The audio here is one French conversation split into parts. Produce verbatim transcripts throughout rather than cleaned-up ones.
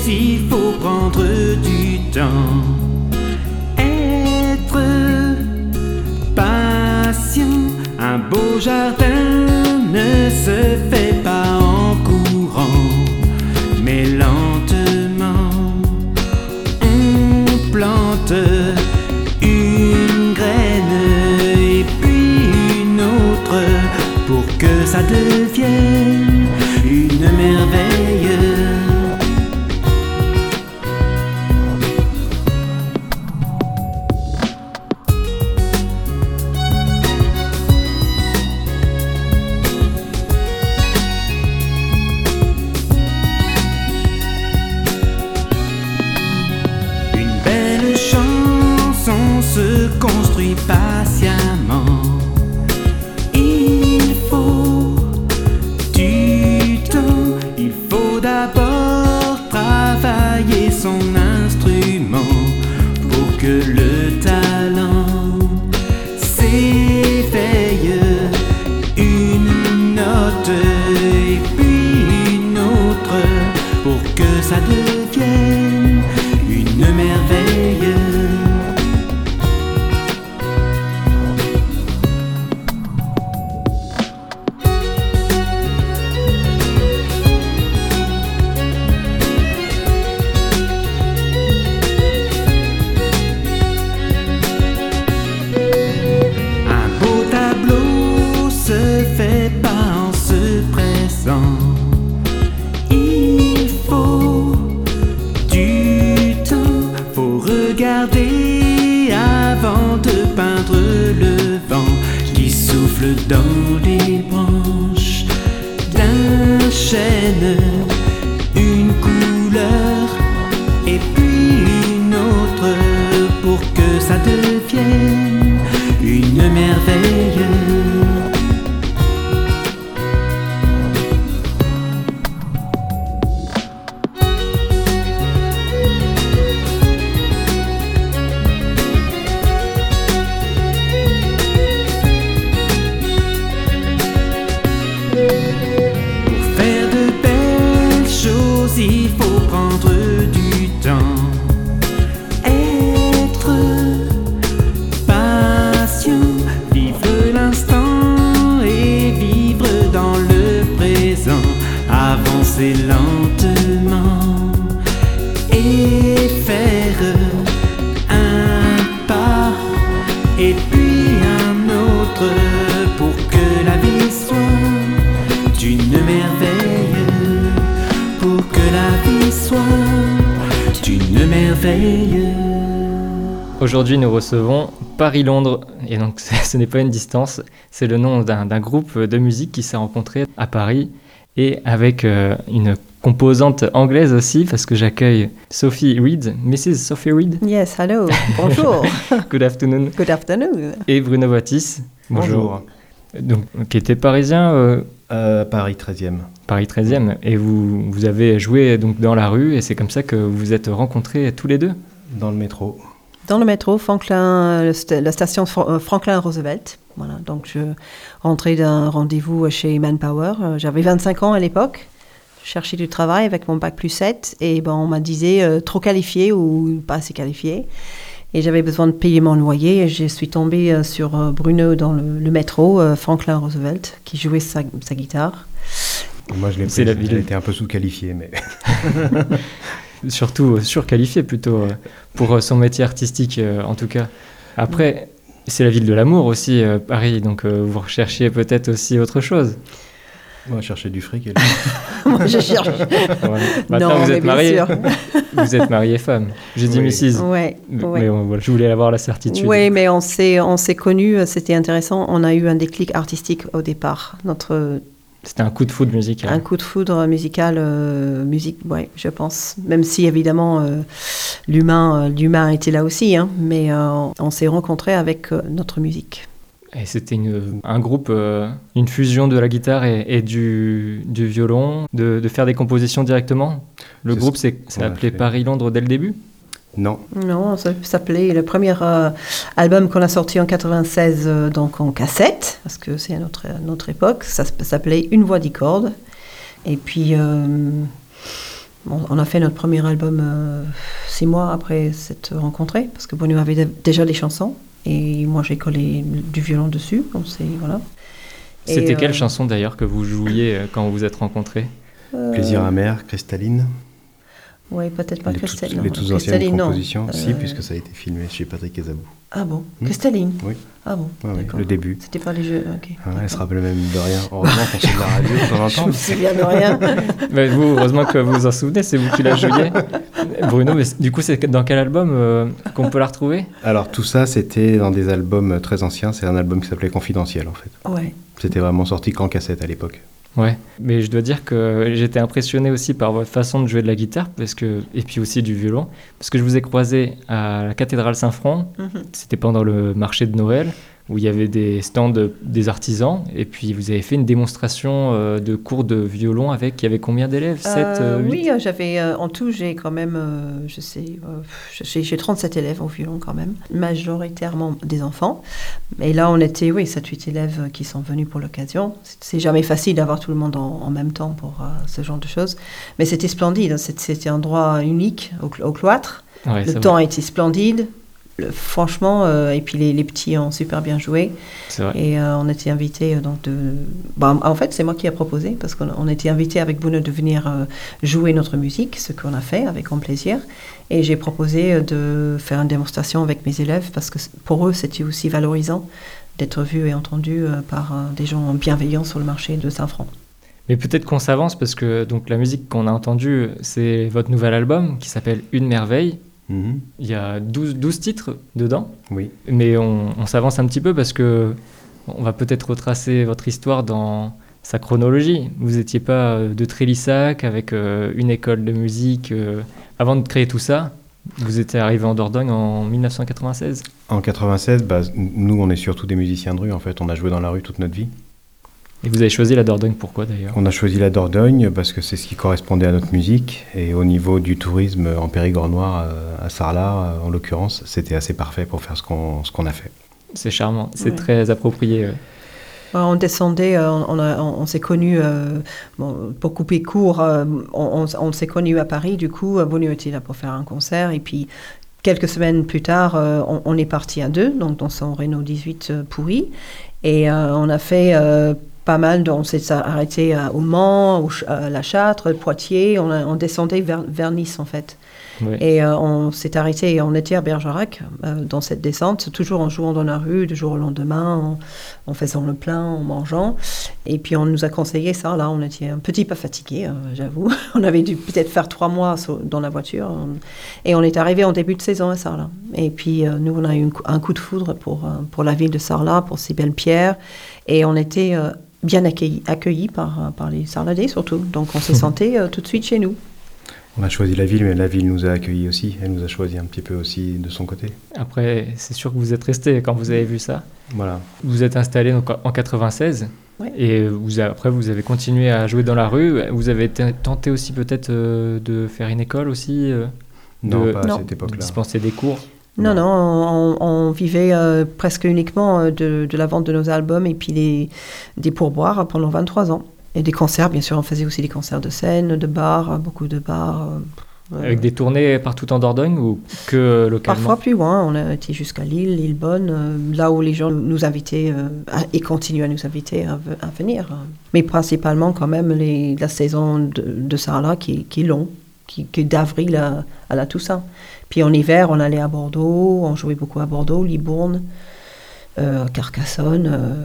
il faut prendre du temps. Être patient, un beau jardin ne se fait pas en courant, mais lentement on plante une graine et puis une autre pour que ça devienne une merveille. Se construit patiemment. Il faut du temps. Il faut d'abord travailler son instrument pour que le talent s'éveille. Une note et puis une autre pour que ça devienne une merveille. Il faut du temps, faut regarder avant de peindre le vent qui souffle dans les branches d'un chêne, une couleur et puis une autre pour que ça devienne une merveille. Il faut prendre du temps, être patient, vivre l'instant et vivre dans le présent, avancer lentement et faire un pas et puis un autre pour que la vie soit une merveille. Pour que la vie soit une merveille. Aujourd'hui, nous recevons Paris-Londres. Et donc, ce n'est pas une distance, c'est le nom d'un, d'un groupe de musique qui s'est rencontré à Paris et avec euh, une composante anglaise aussi, parce que j'accueille Sophie Reed, missus Sophie Reed. Yes, hello, bonjour. Good afternoon. Good afternoon. Et Bruno Baptiste. Bonjour. Donc, qui était parisien euh, euh, Paris treizième. Paris treizième. Et vous, vous avez joué donc dans la rue et c'est comme ça que vous vous êtes rencontrés tous les deux? Dans le métro. Dans le métro, Franklin, la station Franklin Roosevelt. Voilà, donc je rentrais d'un rendez-vous chez Manpower. J'avais vingt-cinq ans à l'époque. Je cherchais du travail avec mon bac plus sept et ben, on m'a disait euh, trop qualifié ou pas assez qualifié. Et j'avais besoin de payer mon loyer et je suis tombée euh, sur euh, Bruno dans le, le métro, euh, Franklin Roosevelt, qui jouait sa, sa guitare. Moi, je l'ai C'est pris, la ville. j'ai été un peu sous-qualifié, mais... Surtout euh, surqualifié plutôt euh, pour euh, son métier artistique euh, en tout cas. Après, c'est la ville de l'amour aussi, euh, Paris, donc euh, vous recherchiez peut-être aussi autre chose. Moi, je cherchais du fric. Et Moi, je cherche. Ouais. Maintenant, Non, vous mais êtes bien marié. sûr. Vous êtes marié femme. J'ai dit Oui. missus Ouais, Mais ouais. on- voilà, je voulais avoir la certitude. Oui, mais on s'est, on s'est connus, c'était intéressant. On a eu un déclic artistique au départ. Notre, C'était un coup de foudre musical. un coup de foudre musical, euh, musique, ouais, je pense. Même si, évidemment, euh, l'humain, euh, l'humain était là aussi, hein, mais euh, on s'est rencontrés avec euh, notre musique. Et c'était une, un groupe, euh, une fusion de la guitare et, et du, du violon, de, de faire des compositions directement. Le C'est groupe ce s'est qu'on s'est a appelé fait. Paris-Londres dès le début. Non, Non, ça s'appelait le premier euh, album qu'on a sorti en quatre-vingt-seize, euh, donc en cassette, parce que c'est à notre, à notre époque. Ça s- s'appelait Une voix dix cordes. Et puis, euh, On, on a fait notre premier album euh, six mois après s'être rencontrés, parce que Bruno avait d- déjà des chansons, et moi j'ai collé du violon dessus, donc c'est, voilà. C'était Et, quelle euh, chanson d'ailleurs que vous jouiez euh, quand vous vous êtes rencontrés? euh, Plaisir amer, Cristalline. Oui, peut-être pas les toutes, Cristalline. les non. toutes anciennes Cristalline, non. compositions. Si, Euh, puisque ça a été filmé chez Patrick Ezabou. Ah bon, Hmm. Cristalline. Oui. Ah bon, Ouais, ouais, d'accord. le début. C'était pas les jeux, ok. Ah, elle se d'accord. rappelle même de rien. Heureusement qu'on fait de la radio de temps en Je temps. me souviens de rien. Mais vous, heureusement que vous vous en souvenez, c'est vous qui la jouiez. Bruno, mais du coup, c'est dans quel album euh, qu'on peut la retrouver? Alors tout ça, c'était dans des albums très anciens. C'est un album qui s'appelait Confidentiel en fait. Ouais. C'était vraiment sorti qu'en cassette à l'époque. Ouais, mais je dois dire que j'étais impressionné aussi par votre façon de jouer de la guitare, parce que, et puis aussi du violon, parce que je vous ai croisé à la cathédrale Saint-Front, Mhm. c'était pendant le marché de Noël, où il y avait des stands de- des artisans, et puis vous avez fait une démonstration euh, de cours de violon avec, il y avait combien d'élèves? sept, Euh, huit? oui, euh, j'avais euh, en tout, j'ai quand même, euh, je sais, euh, j'ai, j'ai trente-sept élèves au violon quand même, majoritairement des enfants. Et là, on était, oui, sept huit élèves qui sont venus pour l'occasion. C'est, c'est jamais facile d'avoir tout le monde en, en même temps pour euh, ce genre de choses. Mais c'était splendide, c'était, c'était un endroit unique au, clo- au cloître. Ouais, Le c'est temps vrai, a été splendide. Le- franchement, euh, et puis les, les petits ont super bien joué. c'est vrai. Et euh, on était invités, euh, donc de... Bah, en fait, c'est moi qui ai proposé, parce qu'on on était invités avec Bruno de venir euh, jouer notre musique, ce qu'on a fait avec grand plaisir. Et j'ai proposé euh, de faire une démonstration avec mes élèves, parce que c- pour eux, c'était aussi valorisant d'être vu et entendu euh, par euh, des gens bienveillants sur le marché de Saint-Front. Mais peut-être qu'on s'avance, parce que donc, la musique qu'on a entendue, c'est votre nouvel album, qui s'appelle Une merveille. Mhm. Il y a douze, douze titres dedans. Oui. Mais on, on s'avance un petit peu parce que on va peut-être retracer votre histoire dans sa chronologie. Vous n'étiez pas euh, de Trélissac avec euh, une école de musique. euh, avant de créer tout ça, vous étiez arrivé en Dordogne en mille neuf cent quatre-vingt-seize. En quatre-vingt-seize, bah, nous on est surtout des musiciens de rue en fait. On a joué dans la rue toute notre vie. Et vous avez choisi la Dordogne, pourquoi d'ailleurs? On a choisi la Dordogne parce que c'est ce qui correspondait à notre musique. Et au niveau du tourisme en Périgord noir, euh, à Sarlat en l'occurrence, c'était assez parfait pour faire ce qu'on, ce qu'on a fait. C'est charmant, c'est Ouais. très approprié. euh. Ouais, On descendait, euh, on, a- on- on s'est connus, euh, bon, pour couper court, euh, on, on- on s'est connus à Paris, du coup, euh, Bruno était là pour faire un concert, et puis quelques semaines plus tard, euh, on, on est parti à deux, donc dans son Renault dix-huit euh, pourri, et euh, on a fait euh, pas mal, de- on s'est arrêté à- au Mans, au Ch- à la Châtre, Poitiers, on, a- on descendait vers, vers Nice en fait. Ouais. Et euh, on s'est arrêté et on était à Bergerac euh, dans cette descente, toujours en jouant dans la rue, du jour au lendemain, en, en faisant le plein, en mangeant. Et puis on nous a conseillé ça, là on était un petit peu fatigués, euh, j'avoue. On avait dû peut-être faire trois mois sur- dans la voiture. on- et on est arrivé en début de saison à Sarlat. Et puis euh, nous on a eu un coup, un coup de foudre pour, euh, pour la ville de Sarlat, pour ces belles pierres. Et on était euh, bien accueillis, accueillis par, euh, par les Sarladais surtout. Donc on s'est senté euh, tout de suite chez nous. On a choisi la ville, mais la ville nous a accueillis aussi. Elle nous a choisi un petit peu aussi de son côté. Après, c'est sûr que vous êtes resté quand vous avez vu ça. Voilà. Vous êtes installé donc en quatre-vingt-seize. Ouais. Et vous a- après, vous avez continué à jouer dans la rue. Vous avez t- tenté aussi peut-être euh, de faire une école aussi, euh, Non, de, pas à non. cette de époque-là. dispenser des cours. Non, non, on, on vivait euh, presque uniquement euh, de, de la vente de nos albums et puis des, des pourboires pendant vingt-trois ans. Et des concerts, bien sûr, on faisait aussi des concerts de scène, de bars, beaucoup de bars. euh, Avec des tournées partout en Dordogne ou que localement? Parfois plus loin, on a été jusqu'à Lille, Lillebonne, euh, là où les gens nous invitaient euh, à- et continuent à nous inviter à, ve- à venir. Mais principalement quand même les, la saison de, de Sarlat qui, qui est long, qui, qui est d'avril à, à la Toussaint. Puis en hiver, on allait à Bordeaux, on jouait beaucoup à Bordeaux, Libourne, euh, Carcassonne. euh,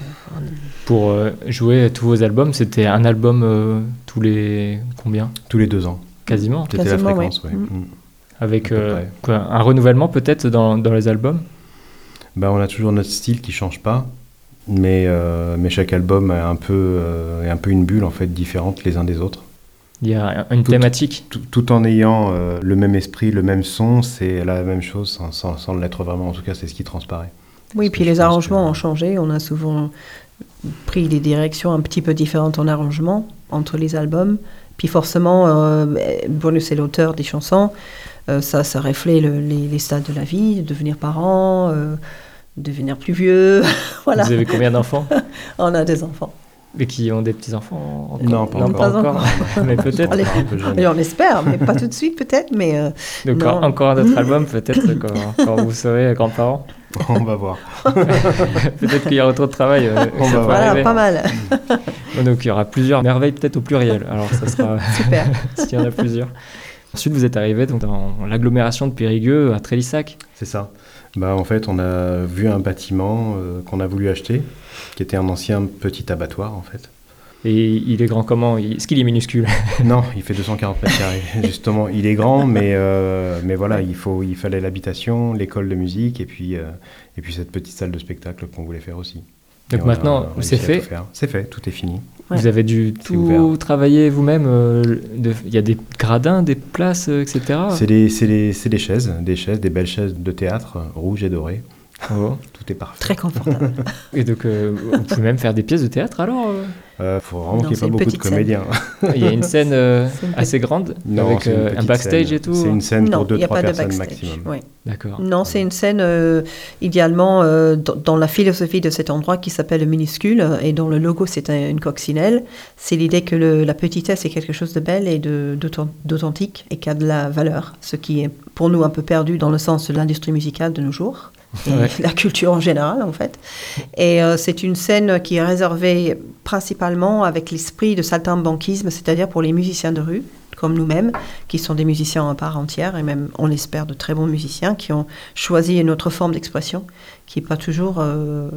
Pour euh, jouer tous vos albums, c'était un album euh, tous les combien? Tous les deux ans. Quasiment. C'était la Quasiment, fréquence, ouais. ouais. Mm. Mm. Avec À peu euh, près. quoi, un renouvellement peut-être dans, dans les albums? Bah, on a toujours notre style qui change pas, mais, euh, mais chaque album est un, peu, euh, est un peu une bulle en fait, différente les uns des autres. Il y a une Tout- thématique. Tout, tout en ayant euh, le même esprit, le même son, c'est la même chose sans, sans, sans l'être vraiment. En tout cas, c'est ce qui transparaît. Oui, Parce puis que les je pense arrangements que- ont changé. On a souvent pris des directions un petit peu différentes en arrangement entre les albums. Puis forcément, euh, Bruno, c'est l'auteur des chansons. Euh, ça, ça reflète le- les, les stades de la vie, devenir parent, euh, devenir plus vieux. Voilà, Vous avez combien d'enfants? on a des enfants. Et qui ont des petits-enfants encore? Non, pas encore. Pas encore. Mais peut-être. Allez. Un peu jeune. Et on espère, mais pas tout de suite peut-être, mais euh, Donc non. encore un autre album, peut-être, quand, quand vous serez grands-parents. On va voir. Peut-être qu'il y aura trop de travail. euh, On ça va peut voir. voilà, arriver. pas mal. Donc il y aura plusieurs merveilles, peut-être au pluriel. Alors ça sera Super. s'il y en a plusieurs. Ensuite, vous êtes arrivé donc, dans l'agglomération de Périgueux, à Trélissac. C'est ça. Bah, en fait, on a vu un bâtiment euh, qu'on a voulu acheter, qui était un ancien petit abattoir, en fait. Et il est grand comment? Il- Est-ce qu'il est minuscule? Non, il fait deux cent quarante mètres carrés. Justement, il est grand, mais, euh, mais voilà, il, faut, il fallait l'habitation, l'école de musique, et puis, euh, et puis cette petite salle de spectacle qu'on voulait faire aussi. Donc Et on a maintenant, réussi c'est à fait. tout faire. C'est fait, tout est fini. Ouais. Vous avez dû C'est tout ouvert. travailler vous-même. euh, de- Il y a des gradins, des places, euh, et cetera. C'est des, c'est des, c'est des chaises, des chaises, des belles chaises de théâtre, euh, rouges et dorées. Oh. Tout est parfait. Très confortable. Et donc, euh, vous pouvez même faire des pièces de théâtre alors euh Euh, faut vraiment Non, qu'il n'y ait c'est pas une beaucoup de petite scène. comédiens. Il y a une scène euh, C'est une assez grande Non, avec c'est une euh, un petite backstage scène. et tout. C'est une scène Non, pour deux il n'y a trois pas de personnes backstage. maximum. ouais. D'accord. Non, c'est une scène euh, idéalement euh, dans, dans la philosophie de cet endroit qui s'appelle le minuscule euh, et dont le logo c'est un- une coccinelle. C'est l'idée que le- la petitesse est quelque chose de belle et de- d'authen- d'authentique et qui a de la valeur, ce qui est pour nous un peu perdu dans le sens de l'industrie musicale de nos jours. Et Ouais. la culture en général, en fait. Et euh, c'est une scène qui est réservée principalement avec l'esprit de saltimbanquisme, c'est-à-dire pour les musiciens de rue, comme nous-mêmes, qui sont des musiciens à part entière, et même, on l'espère, de très bons musiciens, qui ont choisi une autre forme d'expression, qui n'est pas toujours euh,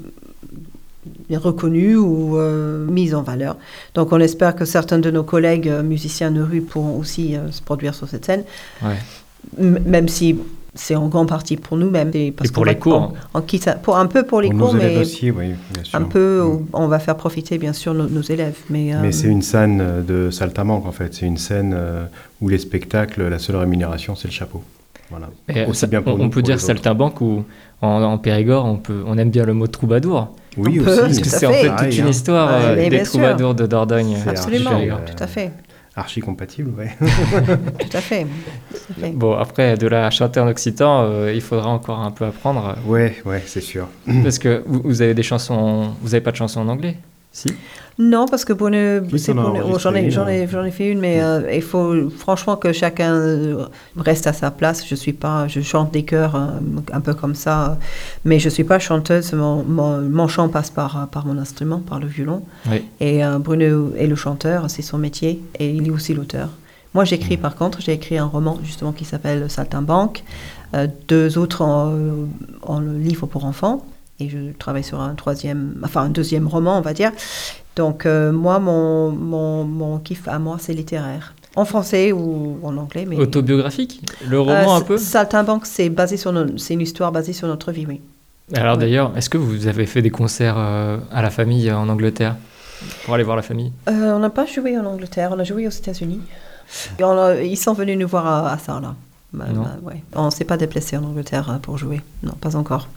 reconnue ou euh, mise en valeur. Donc on espère que certains de nos collègues euh, musiciens de rue pourront aussi euh, se produire sur cette scène, Ouais. M- même si c'est en grande partie pour nous-mêmes. Et, parce Et pour qu'on les va- cours. en- en quitte ça- pour un peu pour les Pour cours, nos élèves mais aussi, oui, bien sûr. un peu, Mm. on va faire profiter bien sûr nos, nos élèves. Mais, euh, Mais c'est une scène euh, de saltimbanque en fait. C'est une scène euh, où les spectacles, la seule rémunération, c'est le chapeau. Voilà. Et Aussi ça- bien pour on, nous on que peut pour dire les autres. saltimbanque ou en, en Périgord, on, peut, on aime bien le mot troubadour. Oui, On peut, aussi. Parce que Tout à c'est en fait. fait Pareil, toute une hein. histoire Ouais, euh, mais des bien sûr. troubadours de Dordogne. C'est absolument, archi, euh, tout à fait, Archi compatible, ouais. tout à fait. Tout à fait. Bon, après, de la chanter en occitan, euh, il faudra encore un peu apprendre. Ouais, ouais, c'est sûr. Parce que vous, vous avez des chansons. Vous n'avez pas de chansons en anglais? Si. Non, parce que pour ne, Oui, c'est t'en as pour ne- oh, j'en ai, enregistré j'en ai, une, j'en ai fait une, mais euh, il faut franchement que chacun euh, reste à sa place. Je suis pas, je chante des chœurs euh, un peu comme ça, euh, mais je suis pas chanteuse. Mon, mon, mon chant passe par par mon instrument, par le violon. Oui. Et euh, Bruno est le chanteur, c'est son métier, et il est aussi l'auteur. Moi, j'écris par contre, j'ai écrit un roman justement qui s'appelle Saltimbanque, euh, deux autres en, en livre pour enfants, et je travaille sur un troisième, enfin un deuxième roman, on va dire. Donc euh, moi, mon, mon, mon kiff à moi, c'est littéraire. En français ou en anglais, mais... Autobiographique? Le Euh, roman un S- peu? Saltimbanque, c'est basé sur nos- c'est une histoire basée sur notre vie, oui. Alors ouais. d'ailleurs, est-ce que vous avez fait des concerts euh, à la famille euh, en Angleterre? Pour aller voir la famille? Euh, on n'a pas joué en Angleterre, on a joué aux États-Unis. Et on a- ils sont venus nous voir à, à Sarlat. Bah, Non. bah, ouais. On ne s'est pas déplacé en Angleterre euh, pour jouer. Non, pas encore.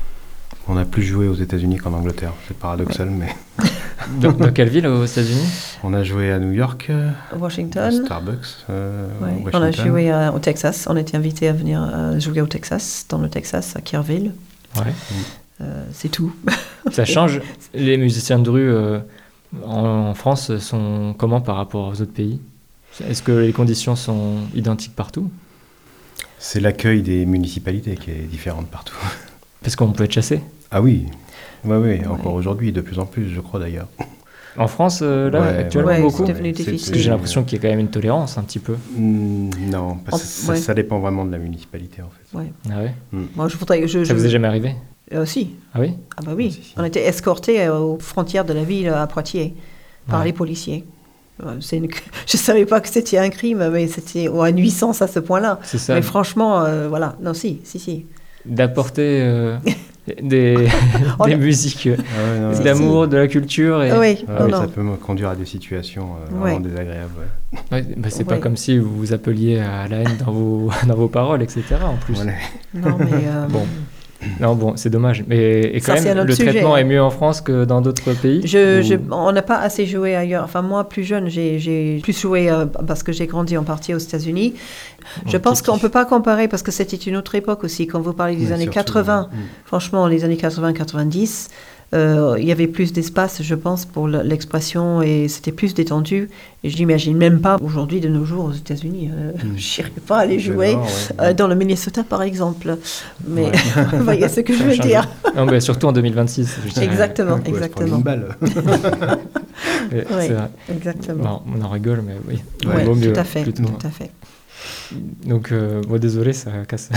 On a plus joué aux États-Unis qu'en Angleterre. C'est paradoxal, mais Dans, dans quelle ville aux États-Unis? on a joué à New York, euh, à Washington. Starbucks, euh, Ouais. On Washington. a joué euh, au Texas. On était invités à venir euh, jouer au Texas, dans le Texas, à Kerrville. Ouais. Euh, c'est tout. Ça change. Les musiciens de rue euh, en, en France sont comment par rapport aux autres pays? Est-ce que les conditions sont identiques partout? C'est l'accueil des municipalités qui est différente partout. Parce qu'on peut être chassé. Ah oui, ouais, ouais, Ouais. encore aujourd'hui, de plus en plus, je crois d'ailleurs. En France, euh, là, Ouais, actuellement, ouais, beaucoup. c'est devenu C'est- difficile. Parce que j'ai l'impression qu'il y a quand même une tolérance un petit peu. Hmm, non, parce que En- ça, ouais. ça dépend vraiment de la municipalité en fait. Ouais. Ah ouais? Moi, je voudrais. Je, Ça je- vous est jamais arrivé? Euh, si. Ah oui? Ah bah oui. Si, si. On était escortés euh, aux frontières de la ville à Poitiers par Ouais. les policiers. Euh, c'est une- Je ne savais pas que c'était un crime, mais c'était ou une nuisance à ce point-là. C'est ça. Mais franchement, euh, voilà. Non, si, si, si. D'apporter euh, des, On des a- musiques euh, Ah ouais, non, Si, d'amour, de la culture. Et... Oui, Ah non, oui, non. ça peut me conduire à des situations euh, vraiment Ouais. désagréables. ouais. Ouais, bah, c'est pas Ouais. comme si vous vous appeliez à la haine dans vos, dans vos paroles, et cetera. En plus. Voilà. Non, mais. euh, Bon. Non, bon, c'est dommage. Mais et quand Ça, c'est même, un autre le sujet, traitement hein. est mieux en France que dans d'autres pays. Je, Ou- je- on n'a pas assez joué ailleurs. Enfin, moi, plus jeune, j'ai, j'ai plus joué euh, parce que j'ai grandi en partie aux États-Unis. Je Ok, pense qu'on ne kiff. peut pas comparer parce que c'était une autre époque aussi. Quand vous parlez des Ouais, années surtout, quatre-vingts, ouais. Mm. franchement, les années quatre-vingts quatre-vingt-dix, euh, il y avait plus d'espace, je pense, pour l'expression et c'était plus détendu. Et je n'imagine même pas aujourd'hui, de nos jours, aux États-Unis. Euh, mm. Je n'irais pas aller jouer voir, ouais, euh, ouais. dans le Minnesota, par exemple. Mais ouais. Vous voyez ce que je veux dire. Non, mais surtout en deux mille vingt-six. Je dirais. Exactement, ouais, exactement. Une balle. Oui, c'est vrai. Exactement. Bon, on en rigole, mais oui. Ouais, vaut mieux, tout à fait, plutôt. tout à fait. Donc, euh, bon, désolé, ça casse.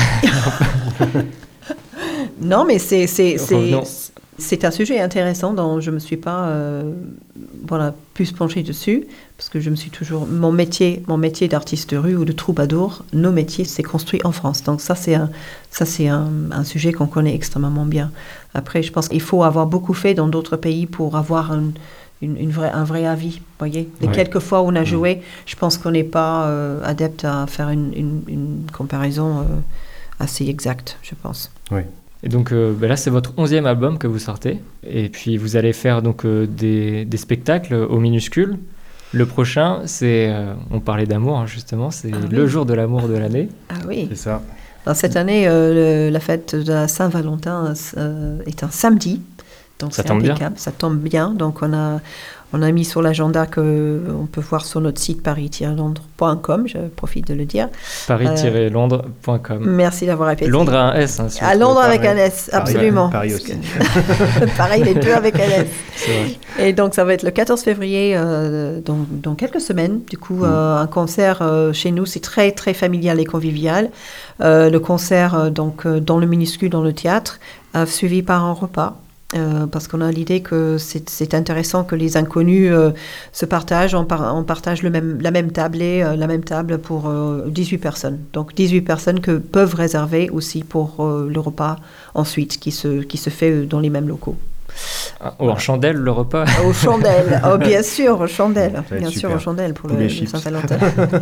Non, mais c'est, c'est, c'est, non. c'est un sujet intéressant dont je ne me suis pas euh, voilà, plus penchée dessus, parce que je me suis toujours... Mon métier, mon métier d'artiste de rue ou de troubadour, nos métiers, c'est construit en France. Donc ça, c'est un, ça, c'est un, un sujet qu'on connaît extrêmement bien. Après, je pense qu'il faut avoir beaucoup fait dans d'autres pays pour avoir un, une, une vraie, un vrai avis. Vous voyez, les ouais. quelques fois où on a joué, je pense qu'on n'est pas euh, adepte à faire une, une, une comparaison euh, assez exacte, je pense. Oui. Et donc euh, ben là, c'est votre onzième album que vous sortez. Et puis vous allez faire donc, euh, des, des spectacles au Minuscule. Le prochain, c'est, euh, on parlait d'amour hein, justement, c'est ah, le oui. jour de l'amour de l'année. Ah oui. C'est ça. Alors, cette année, euh, le, la fête de la Saint-Valentin euh, est un samedi. Donc ça c'est tombe impeccable. bien. Ça tombe bien. Donc on a... On a mis sur l'agenda qu'on peut voir sur notre site paris tiret londres point com, je profite de le dire. paris tiret londres point com. Euh, merci d'avoir répété. Londres a un S. Hein, à Londres avec un S, absolument. Paris aussi. Pareil, les deux avec un S. C'est vrai. Et donc, ça va être le quatorze février, euh, dans, dans quelques semaines. Du coup, mmh. euh, un concert euh, chez nous, c'est très, très familial et convivial. Euh, le concert, euh, donc, euh, dans le Minuscule, dans le théâtre, euh, suivi par un repas. Euh, parce qu'on a l'idée que c'est, c'est intéressant que les inconnus euh, se partagent, on, par, on partage le même, la même tablée, euh, la même table pour euh, dix-huit personnes. Donc dix-huit personnes que peuvent réserver aussi pour euh, le repas ensuite, qui se, qui se fait dans les mêmes locaux. Ah, oh, en chandelle, le repas Aux chandelles, oh, bien sûr, aux chandelles. Bien super. sûr, aux chandelles pour, pour le, le Saint-Valentin.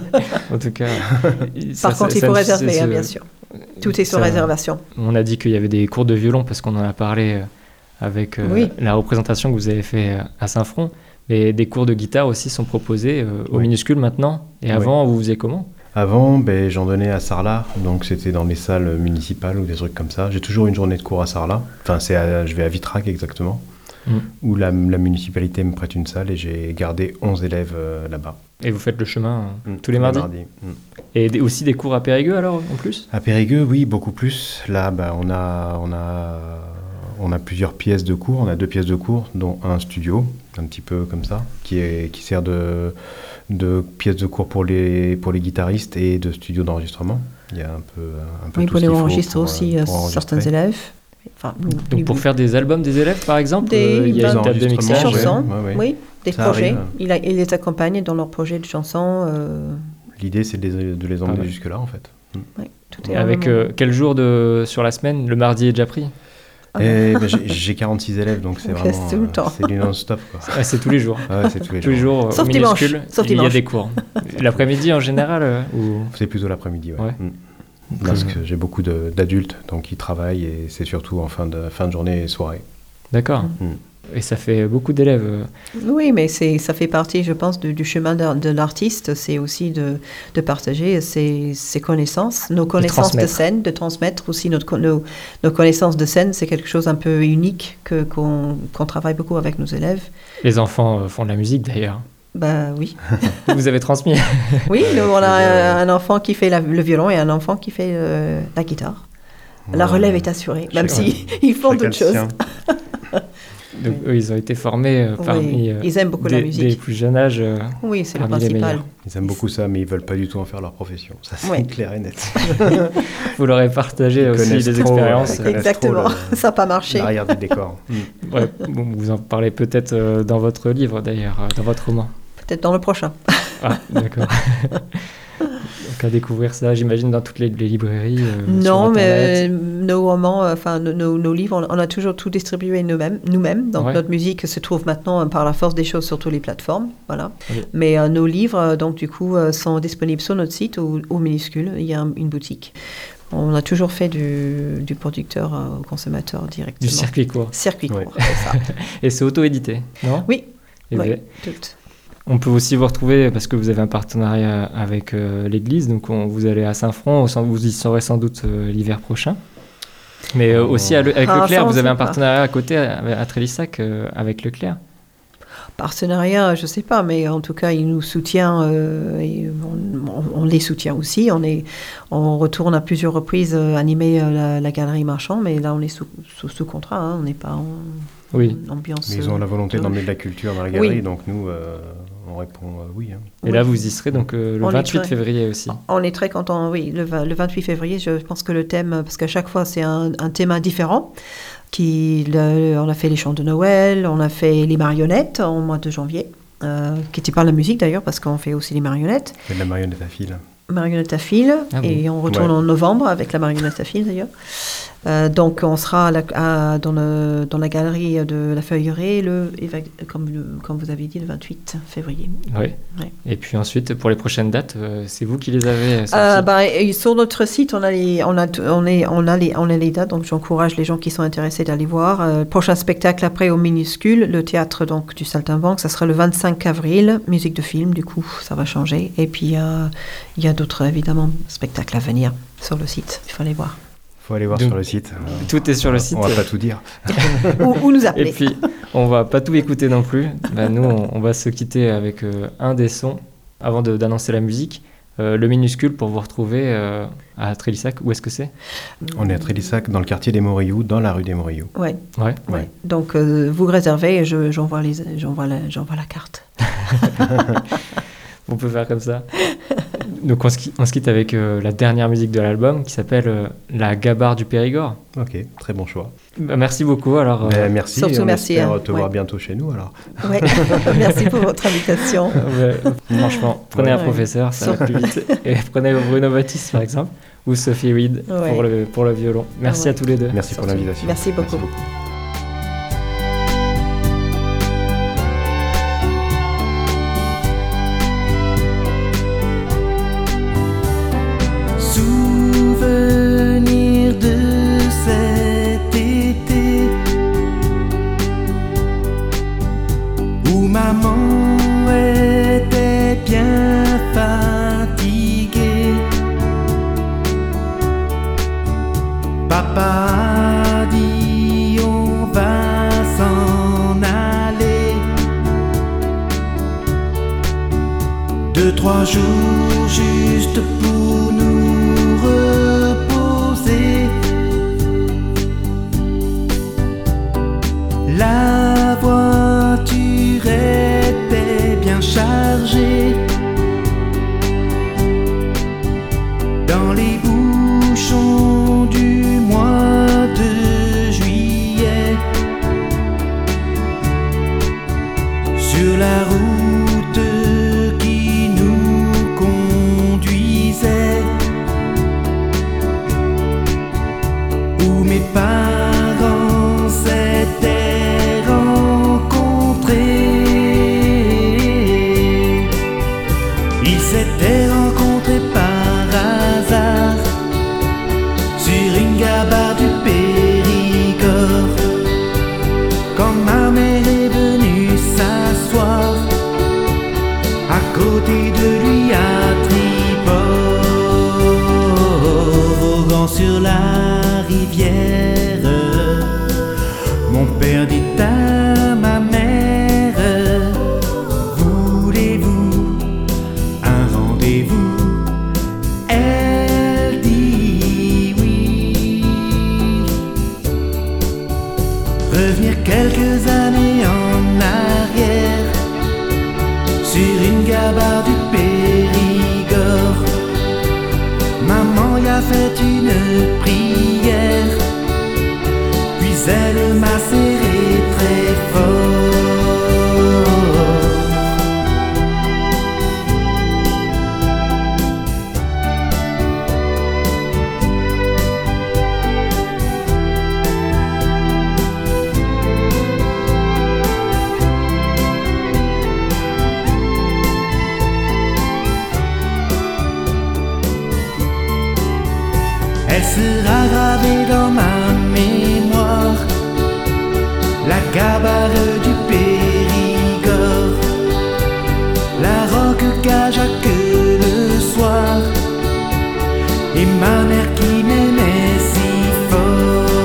En tout cas... Par ça, contre, ça, il faut ça, réserver, hein, bien sûr. Tout est sur ça, réservation. On a dit qu'il y avait des cours de violon, parce qu'on en a parlé... Euh, avec euh, oui. la représentation que vous avez fait à Saint-Front. Mais des cours de guitare aussi sont proposés euh, au oui. Minuscule maintenant. Et oui. avant, vous faisiez comment ? Avant, ben, j'en donnais à Sarlat, donc c'était dans les salles municipales ou des trucs comme ça. J'ai toujours une journée de cours à Sarlat. Enfin, c'est à, je vais à Vitrac exactement, mm. où la, la municipalité me prête une salle et j'ai gardé onze élèves euh, là-bas. Et vous faites le chemin mm. tous les mardis, mardis. Mm. Et des, aussi des cours à Périgueux alors, en plus ? À Périgueux, oui, beaucoup plus. Là, ben, on a... On a On a plusieurs pièces de cours, on a deux pièces de cours, dont un studio, un petit peu comme ça, qui, est, qui sert de, de pièce de cours pour les, pour les guitaristes et de studio d'enregistrement. Il y a un peu, un peu oui, tout pour ce les qu'il enregistrer faut aussi pour, pour certains élèves. Enfin, Donc oui, pour oui. faire des albums des élèves, par exemple, des, euh, il y a une table de mixage. Des chansons, ouais, ouais, ouais. oui, des ça projets. Il, a, il les accompagne dans leurs projets de chansons. Euh... L'idée, c'est de les, de les emmener ah ouais. jusque-là, en fait. Oui, tout est avec euh, quel jour de, sur la semaine ? Le mardi est déjà pris ? Et ben, j'ai, j'ai quarante-six élèves, donc c'est vraiment c'est, euh, c'est du non-stop. Quoi. Ah, c'est tous les jours. Ouais, c'est tous les tous les jours. Sauf au dimanche. Minuscule, Sauf il dimanche. y a des cours. L'après-midi en général euh, ou... C'est plutôt l'après-midi, ouais. ouais. Mmh. Parce que j'ai beaucoup de, d'adultes, donc ils travaillent et c'est surtout en fin de, fin de journée et soirée. D'accord. Mmh. Et ça fait beaucoup d'élèves. Oui, mais c'est, ça fait partie, je pense, de, du chemin de, de l'artiste. C'est aussi de, de partager ses, ses connaissances, nos connaissances de, de scène, de transmettre aussi notre, nos, nos connaissances de scène. C'est quelque chose un peu unique que, qu'on, qu'on travaille beaucoup avec nos élèves. Les enfants font de la musique d'ailleurs. Ben oui. Vous avez transmis. Oui, nous, on a un enfant qui fait la, le violon et un enfant qui fait euh, la guitare. Ouais. La relève est assurée, même s'ils si font d'autres choses. Donc, eux, ils ont été formés euh, parmi oui, ils aiment beaucoup des, la musique. des plus jeunes âges. Euh, oui, c'est le principal. Ils aiment beaucoup ça, mais ils ne veulent pas du tout en faire leur profession. Ça, c'est oui. clair et net. Vous leur avez partagé aussi des trop, expériences. Euh, Exactement, le, ça n'a pas marché. L'arrière du décor. mm. ouais, bon, vous en parlez peut-être euh, dans votre livre, d'ailleurs, euh, dans votre roman. Peut-être dans le prochain. Ah, d'accord. Donc à découvrir ça, j'imagine, dans toutes les, les librairies. Euh, non, mais nos romans, enfin nos, nos livres, on, on a toujours tout distribué nous-mêmes. nous-mêmes. Donc ouais. notre musique se trouve maintenant par la force des choses sur toutes les plateformes, voilà. Oui. Mais euh, nos livres, donc du coup, euh, sont disponibles sur notre site ou au Minuscule. Il y a une boutique. On a toujours fait du, du producteur euh, au consommateur directement. Du circuit court. Circuit court, oui. c'est ça. Et c'est auto-édité, non ? Oui. Et oui, bien. tout. On peut aussi vous retrouver, parce que vous avez un partenariat avec euh, l'église, donc on, vous allez à Saint-Front, vous y serez sans doute euh, l'hiver prochain. Mais euh, aussi à le- avec Ah, Leclerc, ça, on vous avez sait un pas. partenariat à côté à, à Trélissac euh, avec Leclerc. Partenariat, je sais pas, mais en tout cas, il nous soutient euh, et on, on- on les soutient aussi. On, est, on retourne à plusieurs reprises euh, animer euh, la, la galerie Marchand, mais là, on est sous, sous, sous contrat. Hein, on n'est pas en, Oui. en ambiance. Mais ils ont la volonté euh, d'emmener de la culture dans la galerie, Oui. donc nous, euh, on répond euh, oui. hein. Et Oui. là, vous y serez donc euh, le On est vingt-huit très- février aussi. On est très contents, oui, le, vingt le vingt-huit février, je pense que le thème, parce qu'à chaque fois c'est un, un thème différent, qui, le- on a fait les chants de Noël, on a fait les marionnettes au mois de janvier, euh, qui n'était pas la musique d'ailleurs, parce qu'on fait aussi les marionnettes, C'est de la marionnette à fil. marionnettes à fil, Ah bon. et on retourne Ouais. en novembre avec la marionnette à fil d'ailleurs. Euh, donc on sera à la- à- dans, le- dans la galerie de la Feuilleraie, le, comme, le- comme vous avez dit, le vingt-huit février. Oui. Ouais. Et puis ensuite, pour les prochaines dates, euh, c'est vous qui les avez euh, sorties. Euh, bah, et sur notre site, on a les, on a, t- on est, on a les, on a les dates, donc j'encourage les gens qui sont intéressés d'aller voir. Euh, prochain spectacle après au Minuscule, le théâtre donc du Saltimbanque, ça sera le vingt-cinq avril, musique de film, du coup ça va changer. Et puis euh, il y a d'autres évidemment spectacles à venir sur le site, il faut aller voir. Il faut aller voir Donc, sur le site. Tout est sur le site. On va pas tout dire. ou, ou nous Et appeler. puis, on va pas tout écouter non plus. Bah, nous, on, on va se quitter avec euh, un des sons avant de- d'annoncer la musique. Euh, le Minuscule pour vous retrouver euh, à Trélissac. Où est-ce que c'est? On est à Trélissac, dans le quartier des Morillous, dans la rue des Morillous. Ouais, Ouais. ouais. Ouais. Donc euh, vous réservez et je, j'envoie, les, j'envoie, la, j'envoie la carte. On peut faire comme ça. Donc on se, qui- on se quitte avec euh, la dernière musique de l'album qui s'appelle euh, La Gabarre du Périgord. Ok, très bon choix. Bah, merci beaucoup. Alors, euh, Ben, merci, surtout et on merci, espère hein. te voir Ouais. bientôt chez nous alors. Ouais. Merci pour votre invitation. euh, ouais, franchement, prenez un Ouais. professeur, ça va plus vite. Et prenez Bruno Baptiste par exemple ou Sophie Reed Ouais. pour, le, pour le violon. Merci Ouais. à tous les deux. Merci pour Surtout. l'invitation. Merci beaucoup. Souvenir de cet été où maman était bien fatiguée. Papa a dit on va s'en aller. Deux, trois jours juste pour nous reposer. La voiture était bien chargée. Dans les bouchons du mois de juillet, sur la route qui nous conduisait, où mes parents s'étaient rencontrés. Ils s'étaient rencontrés par hasard sur une gabarre du Périgord, quand ma mère est venue s'asseoir à côté de lui à tribord, voguant sur la rivière. Mon père dit à ma mère, voulez-vous un rendez-vous? Elle dit oui. Revenir quelques années en arrière, sur une gabarre du Périgord, maman y a fait une prière, puis elle m'a serré très fort. Elle sera gravée dans ma mémoire, la gabarre du Périgord, la roque Gajac le soir, et ma mère qui m'aimait si fort.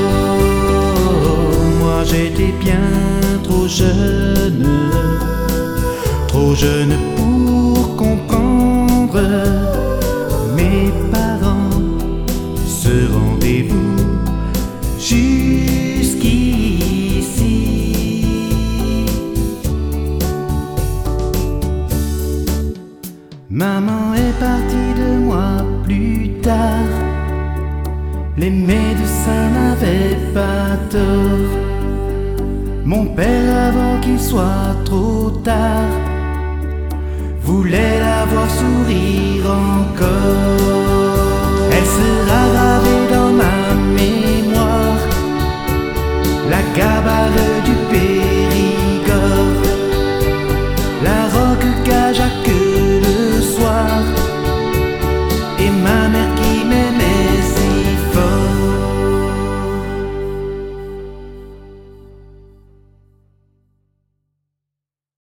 jeunes pour comprendre mes parents. Ce rendez-vous jusqu'ici. Maman est partie de moi plus tard. Les médecins n'avaient pas tort. Mon père, avant qu'il soit trop tard, voulait la voir sourire